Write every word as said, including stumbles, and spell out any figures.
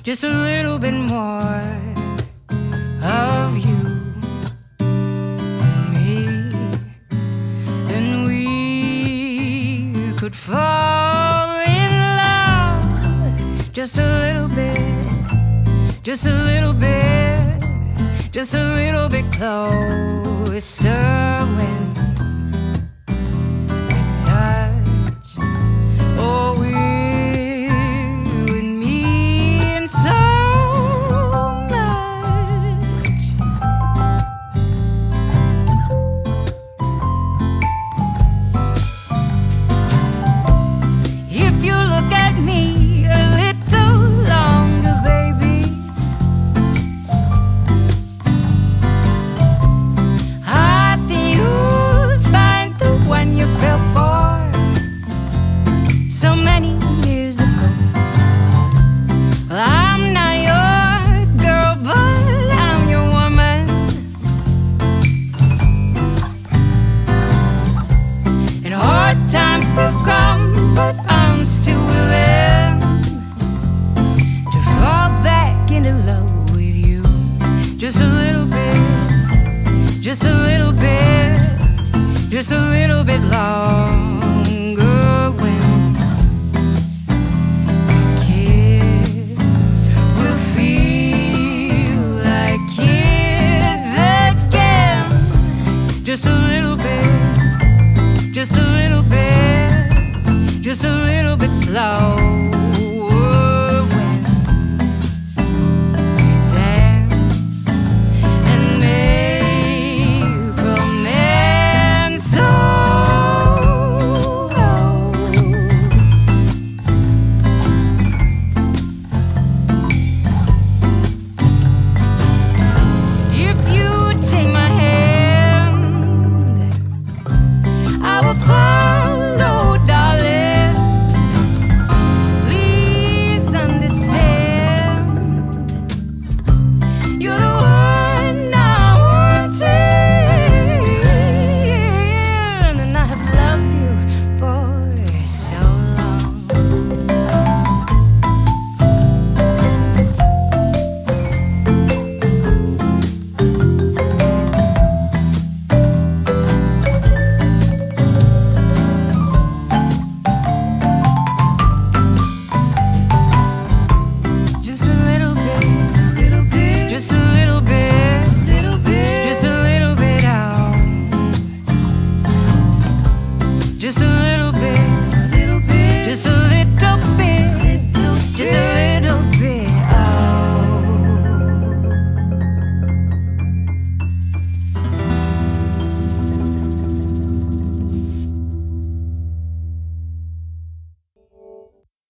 just a little bit more of you and me, and we could fall in love just a little bit, just a little bit, just a little bit closer when we touch. Oh, we and me and so much. If you look at me a little longer, baby, I think you'll find the one you fell for so many years ago. Well, I'm not your girl, but I'm your woman, and hard times have come, but I'm still willing to fall back into love with you. Just a little bit, just a little bit, just a little bit long.